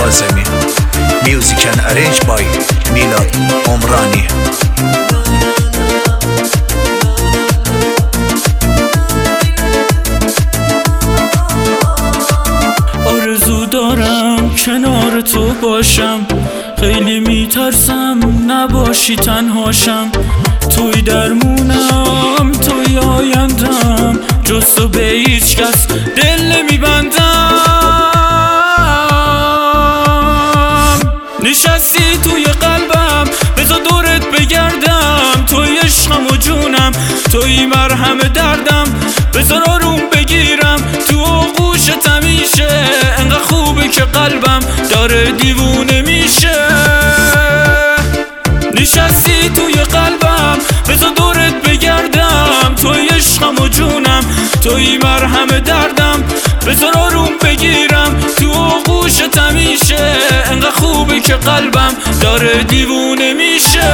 کاظمی. Music and arranged by میلاد عمرانی. آرزو دارم کنار تو باشم، خیلی میترسم نباشی تنهاشم. توی درمونم، توی آیندم، جز تو به هیچ کس دل نمیبندم. نشستی توی قلبم، بذار دورت بگردم. توی عشقم و جونم، توی مرهم دردم. بذار آروم بگیرم تو آغوشت همیشه. انقدر خوبه که قلبم داره دیوونه میشه. نشستی توی قلبم، بذار دورت بگردم. توی عشقم و جونم، توی مرهم دردم. بذار آروم بگیرم تو آغوشت همیشه. انقدر خوبه که قلبم داره دیوونه میشه.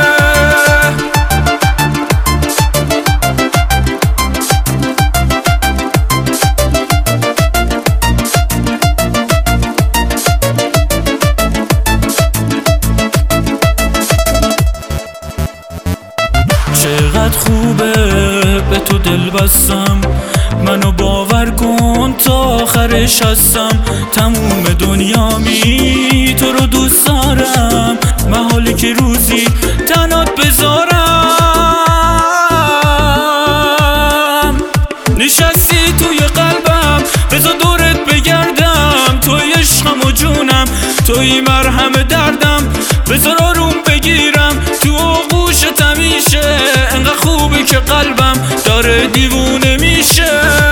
چقدر خوبه به تو دل بستم، منو باور کن تا آخرش هستم. تموم دنیامی تو رو دوست دارم، محاله که روزی تنات بذارم. نشستی توی قلبم، بذار دورت بگردم. توی عشقم و جونم، توی مرهم دردم. بذار آروم بگیرم تو آغوشت همیشه. انقدر خوبه که قلبم داره دیوونه میشه.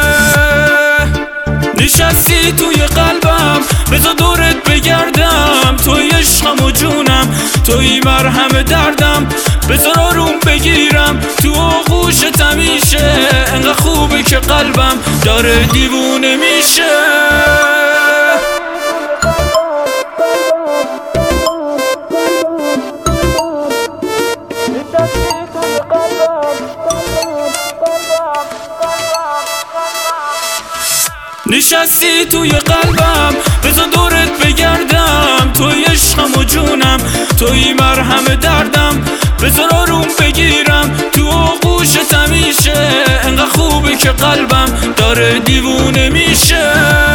نشستی توی قلبم، بذار دورت بگردم. توی عشقم و جونم، توی مرهم دردم. بذار آروم بگیرم تو آغوشت همیشه. انقدر خوبه که قلبم داره دیوونه میشه. نشستی توی قلبم، بذار دورت بگردم. توی عشقم و جونم، توی مرهم دردم. بذار آروم بگیرم تو آغوشت همیشه. انقدر خوبه که قلبم داره دیوونه میشه.